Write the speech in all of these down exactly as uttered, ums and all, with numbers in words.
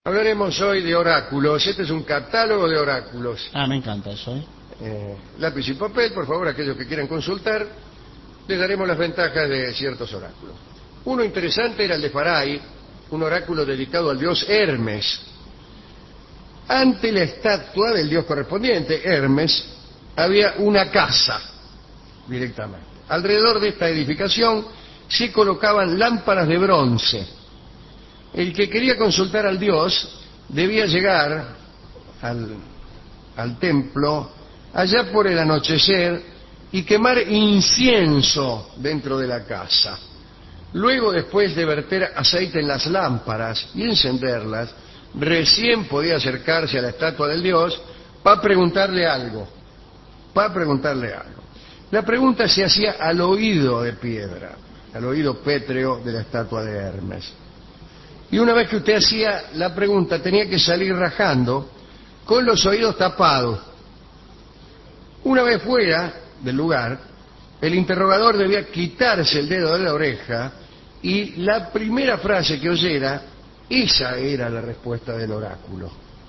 Hablaremos hoy de oráculos. Este es un catálogo de oráculos. Ah, me encanta eso, ¿eh? Eh, lápiz y papel, por favor, aquellos que quieran consultar, les daremos las ventajas de ciertos oráculos. Uno interesante era el de Farai, un oráculo dedicado al dios Hermes. Ante la estatua del dios correspondiente, Hermes, había una casa, directamente. Alrededor de esta edificación se colocaban lámparas de bronce. El que quería consultar al dios debía llegar al, al templo allá por el anochecer y quemar incienso dentro de la casa. Luego, después de verter aceite en las lámparas y encenderlas, recién podía acercarse a la estatua del dios para preguntarle algo. Para preguntarle algo. La pregunta se hacía al oído de piedra, al oído pétreo de la estatua de Hermes. Y una vez que usted hacía la pregunta, tenía que salir rajando con los oídos tapados. Una vez fuera del lugar, el interrogador debía quitarse el dedo de la oreja y la primera frase que oyera, esa era la respuesta del oráculo.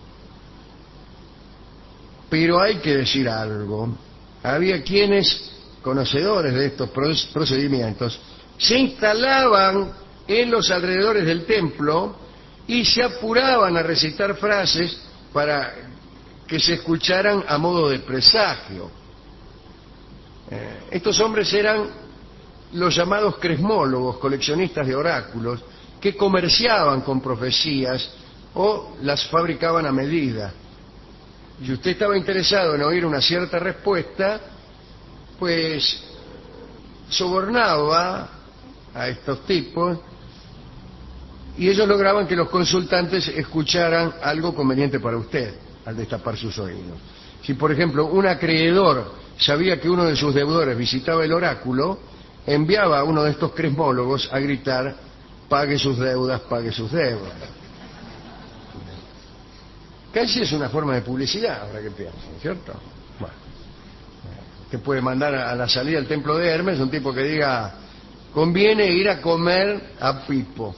Pero hay que decir algo. Había quienes, conocedores de estos procedimientos, se instalaban en los alrededores del templo y se apuraban a recitar frases para que se escucharan a modo de presagio. Eh, estos hombres eran los llamados cresmólogos, coleccionistas de oráculos, que comerciaban con profecías o las fabricaban a medida. Y usted estaba interesado en oír una cierta respuesta, pues sobornaba a estos tipos y ellos lograban que los consultantes escucharan algo conveniente para usted al destapar sus oídos. Si, por ejemplo, un acreedor sabía que uno de sus deudores visitaba el oráculo, enviaba a uno de estos cresmólogos a gritar: pague sus deudas, pague sus deudas. Casi es una forma de publicidad, ahora que pienso, ¿cierto? Bueno, usted puede mandar a la salida del templo de Hermes un tipo que diga: conviene ir a comer a Pipo.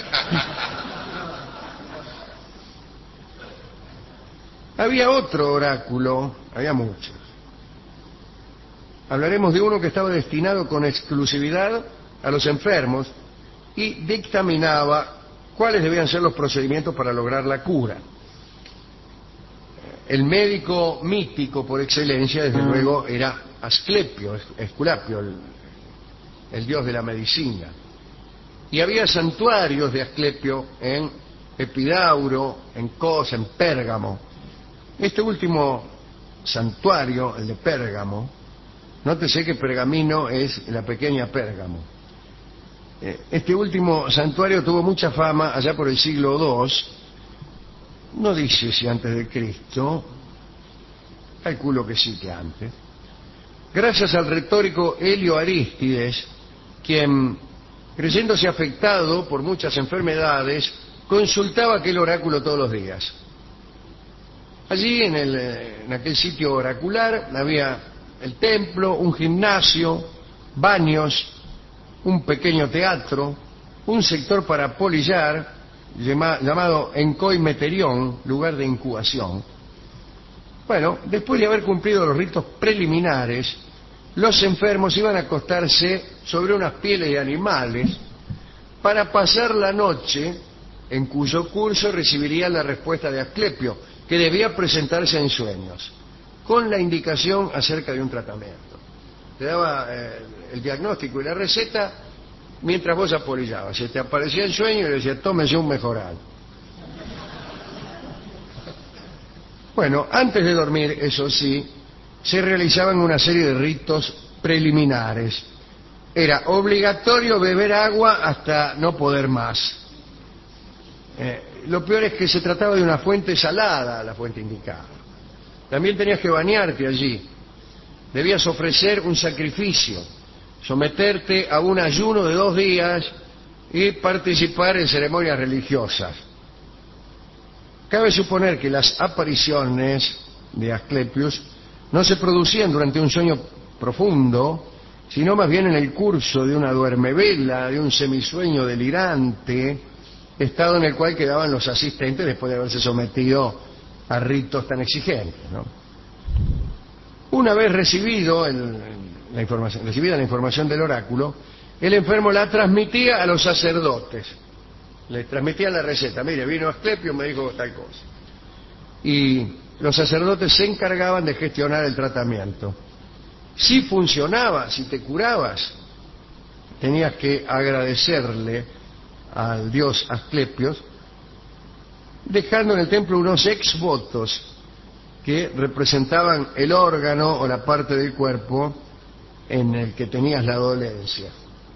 Había otro oráculo, había muchos. Hablaremos de uno que estaba destinado con exclusividad a los enfermos y dictaminaba cuáles debían ser los procedimientos para lograr la cura. El médico mítico por excelencia, desde luego, era Asclepio, Esculapio, el, el dios de la medicina. Y había santuarios de Asclepio en Epidauro, en Cos, en Pérgamo. Este último santuario, el de Pérgamo, nótese que Pergamino es la pequeña Pérgamo. Este último santuario tuvo mucha fama allá por el siglo dos, no dice si antes de Cristo, calculo que sí que antes, gracias al retórico Helio Arístides, quien, creyéndose afectado por muchas enfermedades, consultaba aquel oráculo todos los días. Allí, en, el, en aquel sitio oracular, había el templo, un gimnasio, baños, un pequeño teatro, un sector para polillar, llamado Encoimeterión, lugar de incubación. Bueno, después de haber cumplido los ritos preliminares, los enfermos iban a acostarse sobre unas pieles de animales para pasar la noche, en cuyo curso recibirían la respuesta de Asclepio, que debía presentarse en sueños, con la indicación acerca de un tratamiento. Te daba eh, el diagnóstico y la receta mientras vos apolillabas. Se te aparecía el sueño y le decía: tómese un mejoral. Bueno, antes de dormir, eso sí, se realizaban una serie de ritos preliminares. Era obligatorio beber agua hasta no poder más. Eh, lo peor es que se trataba de una fuente salada, la fuente indicada. También tenías que bañarte allí. Debías ofrecer un sacrificio, someterte a un ayuno de dos días y participar en ceremonias religiosas. Cabe suponer que las apariciones de Asclepius no se producían durante un sueño profundo, sino más bien en el curso de una duermevela, de un semisueño delirante, estado en el cual quedaban los asistentes después de haberse sometido a ritos tan exigentes, ¿no? Una vez recibido el, la información, recibida la información del oráculo, el enfermo la transmitía a los sacerdotes. Le transmitía la receta. Mire, vino Asclepio, me dijo tal cosa. Y los sacerdotes se encargaban de gestionar el tratamiento. Si funcionaba, si te curabas, tenías que agradecerle al dios Asclepios, dejando en el templo unos exvotos que representaban el órgano o la parte del cuerpo en el que tenías la dolencia.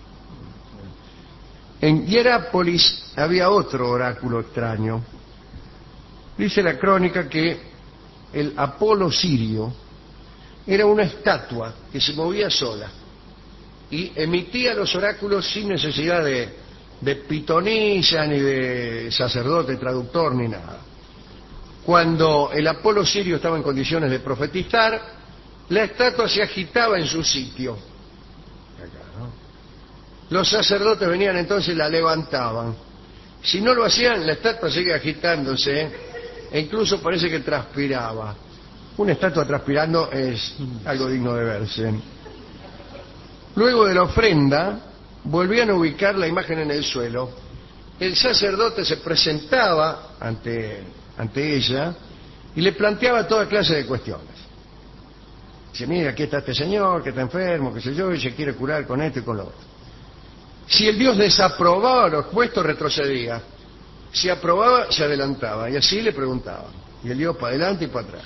En Hierápolis había otro oráculo extraño. Dice la crónica que el Apolo sirio era una estatua que se movía sola y emitía los oráculos sin necesidad de, de pitonisa, ni de sacerdote, traductor, ni nada. Cuando el Apolo sirio estaba en condiciones de profetizar, la estatua se agitaba en su sitio. Acá, ¿no? Los sacerdotes venían entonces y la levantaban. Si no lo hacían, la estatua seguía agitándose e incluso parece que transpiraba. Una estatua transpirando es algo digno de verse. Luego de la ofrenda, volvían a ubicar la imagen en el suelo. El sacerdote se presentaba ante, ante ella y le planteaba toda clase de cuestiones. Dice, mira, aquí está este señor que está enfermo, qué sé yo, y se quiere curar con esto y con lo otro. Si el dios desaprobaba lo expuesto, retrocedía. Si aprobaba, se adelantaba. Y así le preguntaba. Y el dios para adelante y para atrás.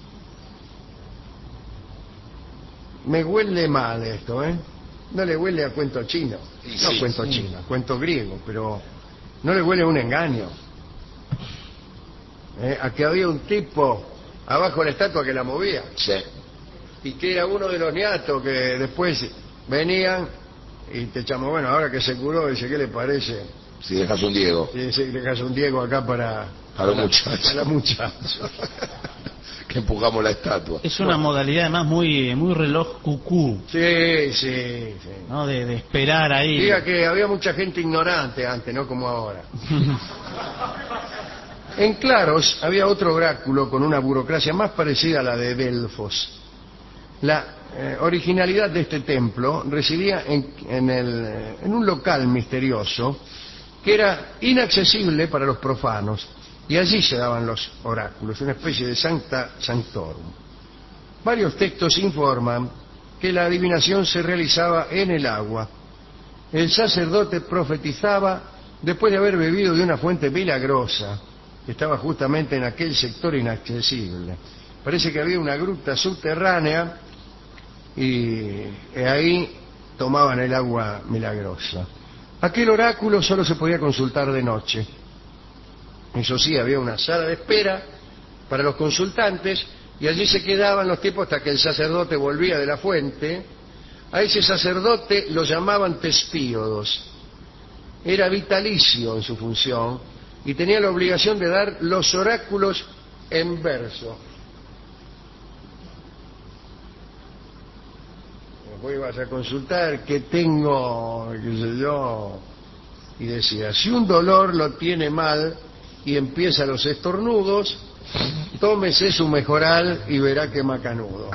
Me huele mal esto, ¿eh? No le huele a cuento chino. Sí, no sí, cuento sí. chino, cuento griego, pero no le huele a un engaño. ¿Eh? A que había un tipo abajo de la estatua que la movía. Sí. Y que era uno de los niatos que después venían y te echamos, bueno, ahora que se curó, dice, ¿qué le parece? Si dejas un Diego. Y dice, dejas un Diego acá para... Para los muchachos. Para los muchachos. Que empujamos la estatua. Es una Bueno. modalidad además muy muy reloj cucú, Sí, sí, sí. ¿no? De, de esperar ahí. Diga que había mucha gente ignorante antes, no como ahora. En Claros había otro oráculo con una burocracia más parecida a la de Delfos. La eh, originalidad de este templo residía en, en, el, en un local misterioso que era inaccesible para los profanos, y allí se daban los oráculos, una especie de Sancta Sanctorum. Varios textos informan que la adivinación se realizaba en el agua. El sacerdote profetizaba después de haber bebido de una fuente milagrosa que estaba justamente en aquel sector inaccesible. Parece que había una gruta subterránea y ahí tomaban el agua milagrosa. Aquel oráculo solo se podía consultar de noche. Eso sí, había una sala de espera para los consultantes y allí se quedaban los tipos hasta que el sacerdote volvía de la fuente. A ese sacerdote lo llamaban tespíodos. Era vitalicio en su función y tenía la obligación de dar los oráculos en verso. Después ibas a consultar qué tengo, qué sé yo, y decía, si un dolor lo tiene mal y empieza los estornudos, tómese su mejoral y verá que macanudo.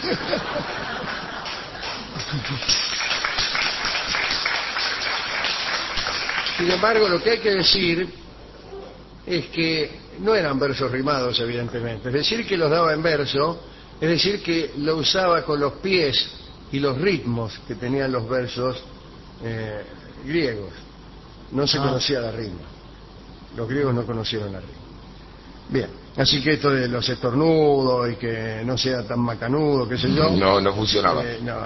Sin embargo, lo que hay que decir es que no eran versos rimados, evidentemente. Es decir, que los daba en verso, es decir, que lo usaba con los pies y los ritmos que tenían los versos eh, griegos. No se Ah. conocía la rima. Los griegos no conocieron la rima. Bien, así que esto de los estornudos y que no sea tan macanudo, qué sé yo. No, no funcionaba. eh, no.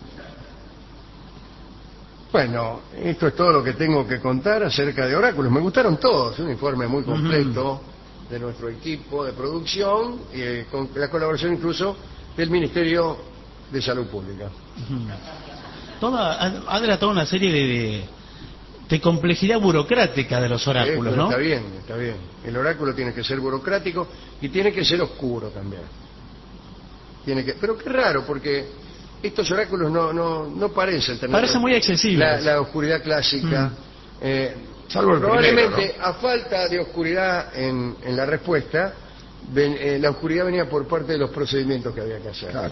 Bueno, esto es todo lo que tengo que contar acerca de oráculos. Me gustaron todos, un informe muy completo de nuestro equipo de producción, y con la colaboración incluso del Ministerio de Salud Pública. Toda, ha, ha delatado una serie de, de, de complejidad burocrática de los Eh, oráculos, pero ¿no? Está bien, está bien. El oráculo tiene que ser burocrático y tiene que ser oscuro también. Tiene que, pero qué raro, porque estos oráculos no no no parecen tener Parece muy accesible. la, la oscuridad clásica. Mm. Eh, Salvo el Probablemente, primero, ¿no? a falta de oscuridad en, en la respuesta, ven- eh, la oscuridad venía por parte de los procedimientos que había que hacer. Claro.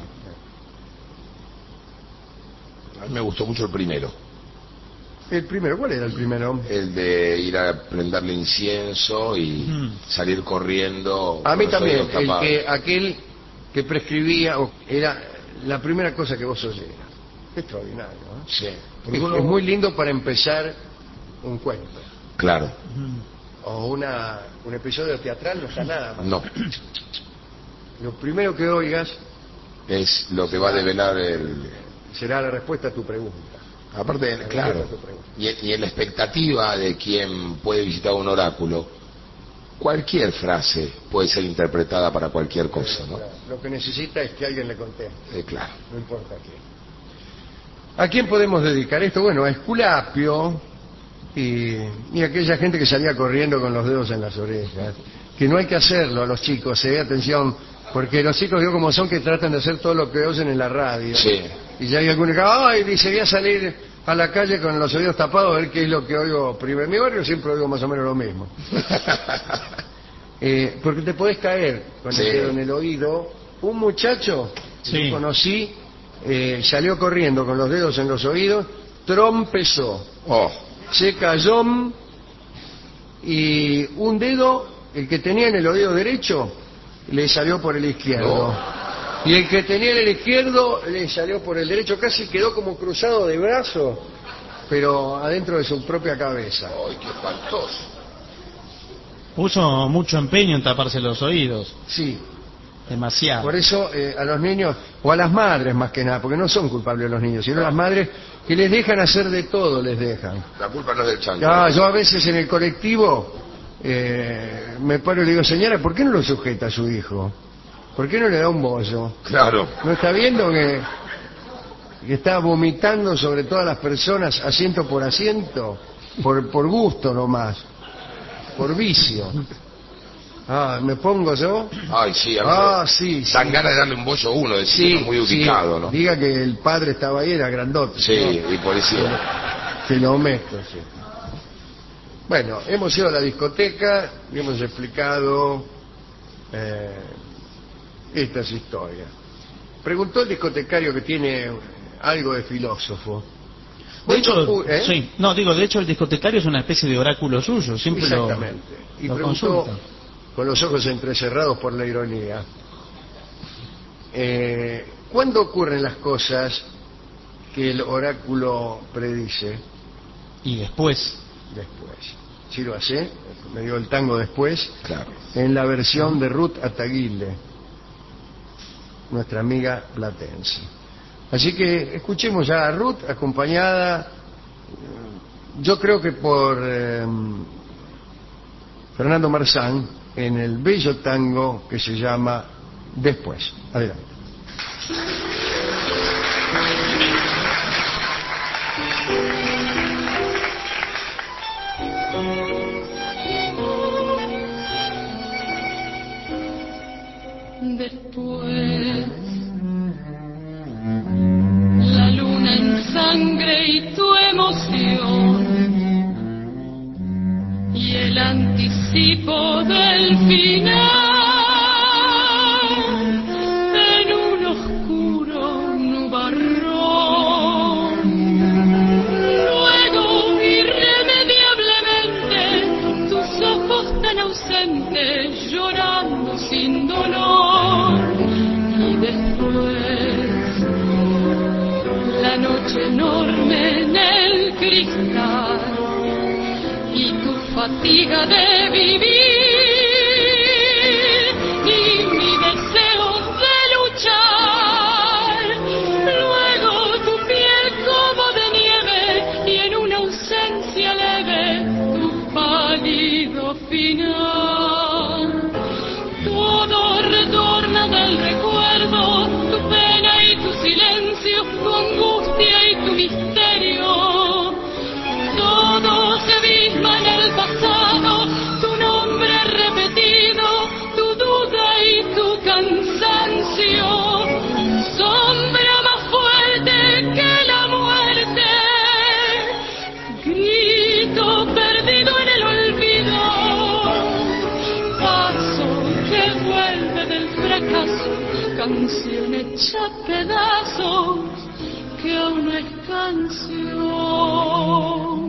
A mí me gustó mucho el primero. El primero, ¿cuál era el primero? El de ir a prenderle incienso y Mm. salir corriendo. A con mí los también, oídos el tapados. que, aquel que prescribía o- era la primera cosa que vos oyeras. Extraordinario, ¿no? Sí. Es, Porque uno- es muy lindo para empezar un cuento. Claro. Mm. O una, un episodio teatral no está nada mal. No. Lo primero que oigas Es lo que va a develar el... será la respuesta a tu pregunta. Aparte, claro, y, y en la expectativa de quien puede visitar un oráculo, cualquier frase puede ser interpretada para cualquier cosa, ¿no? Claro, lo que necesita es que alguien le conteste, Eh, claro. no importa quién. ¿A quién podemos dedicar esto? Bueno, a Esculapio y, y a aquella gente que salía corriendo con los dedos en las orejas. Que no hay que hacerlo a los chicos, eh, atención, porque los chicos, yo como son, que tratan de hacer todo lo que oyen en la radio. Sí. Y ya hay alguno que, ay, dice, voy a salir a la calle con los oídos tapados a ver qué es lo que oigo primero. En mi barrio siempre oigo más o menos lo mismo. Eh, porque te podés caer con Sí. el dedo en el oído. Un muchacho que Sí. yo conocí eh, salió corriendo con los dedos en los oídos, trompezó, Oh, se cayó y un dedo, el que tenía en el oído derecho, le salió por el izquierdo. Y el que tenía en el izquierdo le salió por el derecho, casi quedó como cruzado de brazos, pero adentro de su propia cabeza. ¡ay, qué espantoso! Puso mucho empeño en taparse los oídos. Sí, Demasiado. por eso eh, a los niños, o a las madres más que nada, porque no son culpables los niños, sino las madres que les dejan hacer de todo, les dejan. La culpa no es del chango. Ah, yo a veces en el colectivo eh, me paro y le digo, señora, ¿por qué no lo sujeta a su hijo? ¿Por qué no le da un bollo? Claro. ¿No está viendo que, que está vomitando sobre todas las personas, asiento por asiento? Por, por gusto nomás, por vicio. Ah, ¿me pongo yo? Ay, sí, a mí Ah, me- sí, sí. dan ganas de darle un bollo a uno, decir, Sí, muy sí. ubicado, ¿no? Diga que el padre estaba ahí, era grandote. Sí, ¿no? y policía. Que lo meto, sí. Bueno, hemos ido a la discoteca y hemos explicado eh, estas historias. Preguntó el discotecario que tiene algo de filósofo. De hecho, Bueno, ¿eh? sí, no, digo, de hecho el discotecario es una especie de oráculo suyo, siempre lo, Exactamente. Y lo preguntó consulta. con los ojos entrecerrados por la ironía. Eh, ¿Cuándo ocurren las cosas que el oráculo predice? Y después, Después. ¿Sí lo hace? Me dio el tango después. Claro. En la versión de Ruth Ataguile, nuestra amiga platense. Así que escuchemos a Ruth acompañada, eh, yo creo que por eh, Fernando Marzán, en el bello tango que se llama Después. Adelante. Después, la luna en sangre y tu emoción, y el anticipo del final, en un oscuro nubarrón. Luego, irremediablemente, tus ojos tan ausentes, llorando sin dolor. Y después, la noche enorme en el cristal y tu fatiga de vivir y mi deseo de luchar. Luego tu piel como de nieve y en una ausencia leve tu pálido final. Todo retorna del recuerdo, tu pena y tu silencio, tu angustia y tu misterio. Todo se abisma en el pasado, tu nombre repetido, tu duda y tu cansancio. Sombra más fuerte que la muerte, grito perdido vuelve del fracaso, canción hecha pedazos, que aún no es canción.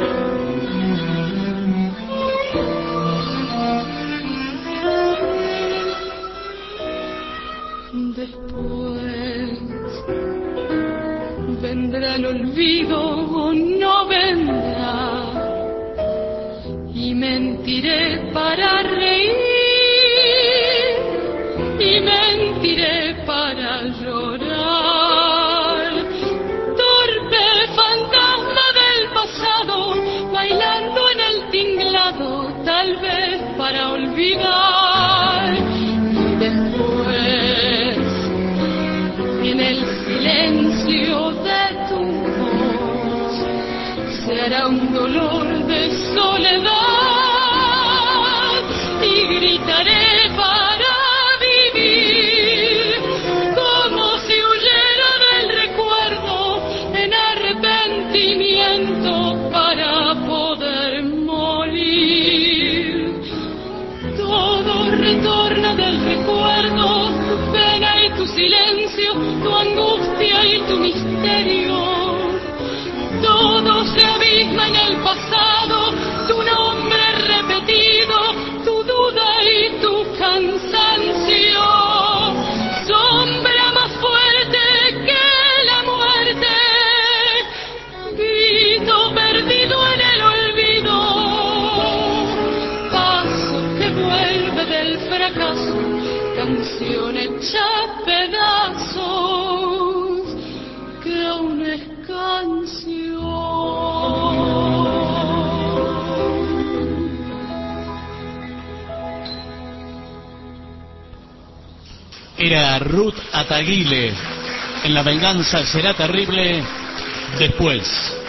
Después vendrá el olvido o no vendrá, y mentiré para reír, y mentiré para llorar. Torpe fantasma del pasado, bailando en el tinglado, tal vez para olvidar. Y después, en el silencio de tu voz, se hará un dolor de soledad, y gritaré para vivir, como si huyera del recuerdo, en arrepentimiento para poder morir. Todo retorna del recuerdo, tu pena y tu silencio, tu angustia y tu misterio. Todo se abisma en el pasado, tu nombre repetido, tu duda y tu cansancio. Sombra más fuerte que la muerte, grito perdido en el olvido. Paso que vuelve del fracaso, canción hecha pedazos, que aún es canción. Era Ruth Ataguile en La venganza será terrible. Después.